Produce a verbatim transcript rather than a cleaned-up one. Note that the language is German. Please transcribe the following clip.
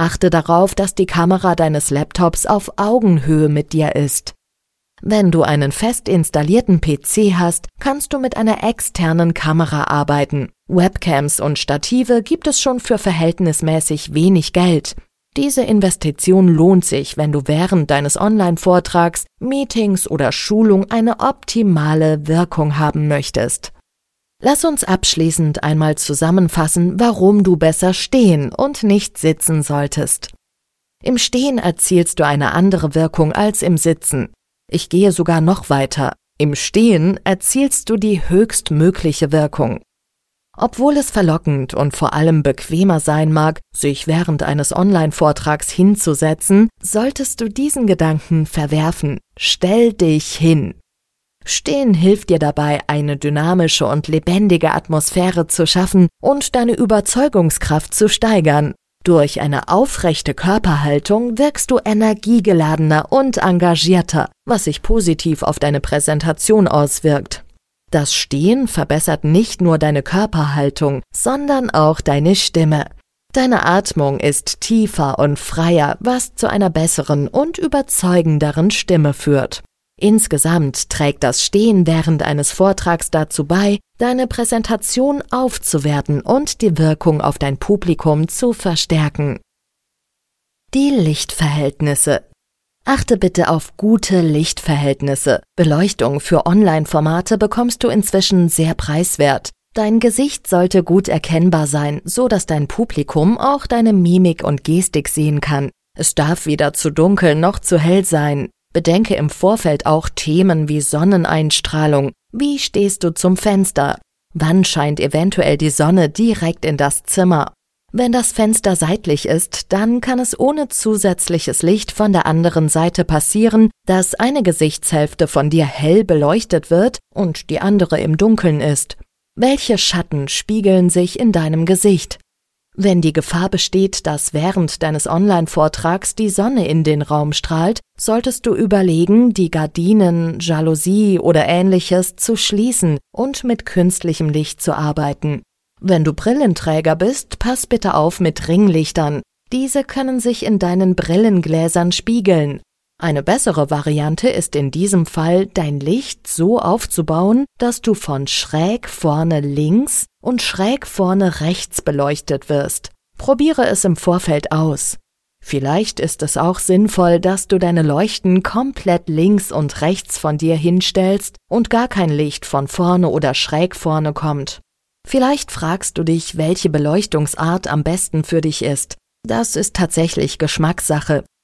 Achte darauf, dass die Kamera deines Laptops auf Augenhöhe mit dir ist. Wenn du einen fest installierten P C hast, kannst du mit einer externen Kamera arbeiten. Webcams und Stative gibt es schon für verhältnismäßig wenig Geld. Diese Investition lohnt sich, wenn du während deines Online-Vortrags, Meetings oder Schulung eine optimale Wirkung haben möchtest. Lass uns abschließend einmal zusammenfassen, warum du besser stehen und nicht sitzen solltest. Im Stehen erzielst du eine andere Wirkung als im Sitzen. Ich gehe sogar noch weiter. Im Stehen erzielst du die höchstmögliche Wirkung. Obwohl es verlockend und vor allem bequemer sein mag, sich während eines Online-Vortrags hinzusetzen, solltest du diesen Gedanken verwerfen. Stell dich hin. Stehen hilft dir dabei, eine dynamische und lebendige Atmosphäre zu schaffen und deine Überzeugungskraft zu steigern. Durch eine aufrechte Körperhaltung wirkst du energiegeladener und engagierter, was sich positiv auf deine Präsentation auswirkt. Das Stehen verbessert nicht nur deine Körperhaltung, sondern auch deine Stimme. Deine Atmung ist tiefer und freier, was zu einer besseren und überzeugenderen Stimme führt. Insgesamt trägt das Stehen während eines Vortrags dazu bei, deine Präsentation aufzuwerten und die Wirkung auf dein Publikum zu verstärken. Die Lichtverhältnisse. Achte bitte auf gute Lichtverhältnisse. Beleuchtung für Online-Formate bekommst du inzwischen sehr preiswert. Dein Gesicht sollte gut erkennbar sein, so dass dein Publikum auch deine Mimik und Gestik sehen kann. Es darf weder zu dunkel noch zu hell sein. Bedenke im Vorfeld auch Themen wie Sonneneinstrahlung. Wie stehst du zum Fenster? Wann scheint eventuell die Sonne direkt in das Zimmer? Wenn das Fenster seitlich ist, dann kann es ohne zusätzliches Licht von der anderen Seite passieren, dass eine Gesichtshälfte von dir hell beleuchtet wird und die andere im Dunkeln ist. Welche Schatten spiegeln sich in deinem Gesicht? Wenn die Gefahr besteht, dass während deines Online-Vortrags die Sonne in den Raum strahlt, solltest du überlegen, die Gardinen, Jalousie oder Ähnliches zu schließen und mit künstlichem Licht zu arbeiten. Wenn du Brillenträger bist, pass bitte auf mit Ringlichtern. Diese können sich in deinen Brillengläsern spiegeln. Eine bessere Variante ist in diesem Fall, dein Licht so aufzubauen, dass du von schräg vorne links und schräg vorne rechts beleuchtet wirst. Probiere es im Vorfeld aus. Vielleicht ist es auch sinnvoll, dass du deine Leuchten komplett links und rechts von dir hinstellst und gar kein Licht von vorne oder schräg vorne kommt. Vielleicht fragst du dich, welche Beleuchtungsart am besten für dich ist. Das ist tatsächlich Geschmackssache.